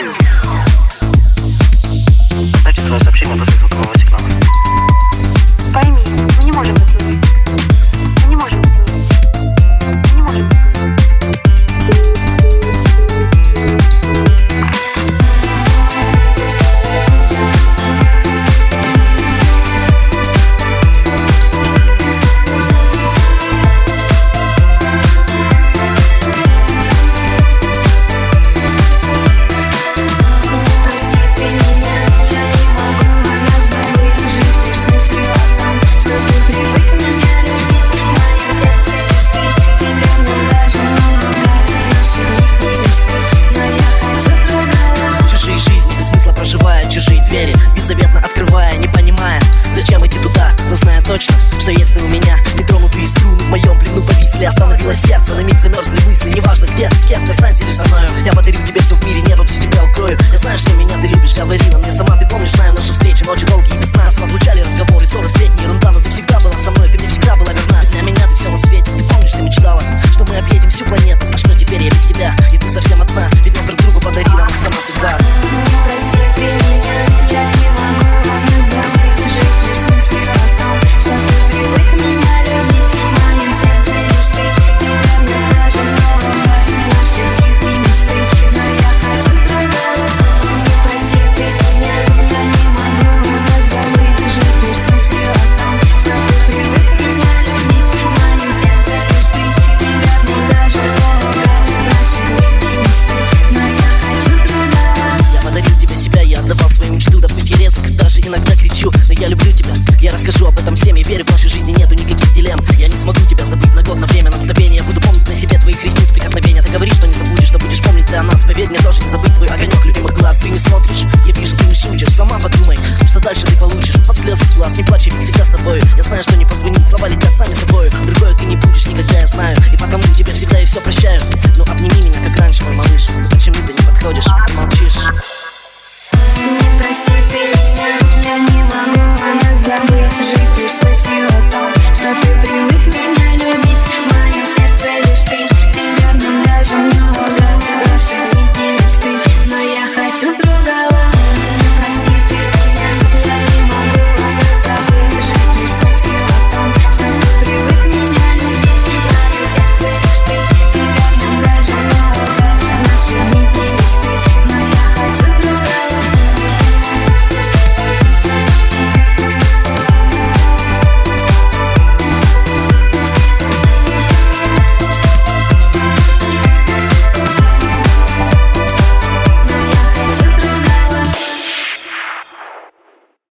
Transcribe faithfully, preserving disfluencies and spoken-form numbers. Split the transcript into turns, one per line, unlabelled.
Оставьте свое сообщение после звукового сигнала.
Пойми, мы не можем быть вместе. Мы не можем быть вместе. Мы не можем быть вместе.
Беззаветно открывая, не понимая, зачем идти туда, но зная точно, что есть ты у меня. Нетронутые струны в моем плену повисли. Остановилось сердце, на миг замерзли мысли. Неважно где ты, с кем ты, останься лишь со мною. Я подарю тебе все в мире, небо всю тебя укрою. Я знаю, что меня ты любишь, говорила мне сама. Ты помнишь, знаю наши встречи, ночи долгие без сна. Нас разлучали разговоры, ссоры, сплетни, ерунда. Но ты всегда была со мной, ты мне всегда была верна. Для меня ты все на свете, ты помнишь, ты мечтала, что мы объедем всю планету. А что теперь я без тебя, и ты совсем одна. Ведь нас друг другу подарила, нам сама судьба. Иногда кричу, но я люблю тебя. Я расскажу об этом всем, я верю, в нашей жизни нету никаких дилемм. Я не смогу тебя забыть на год, на время, на мгновение. Я буду помнить на себе твоих ресниц прикосновения. Ты говоришь, что не забудешь, что будешь помнить ты о нас. Поверь мне, тоже не забыть твой огонек любимых глаз. Ты не смотришь, я вижу, ты не шутишь. Сама подумай, что дальше ты получишь. Под слезы с глаз, не плачь, ведь всегда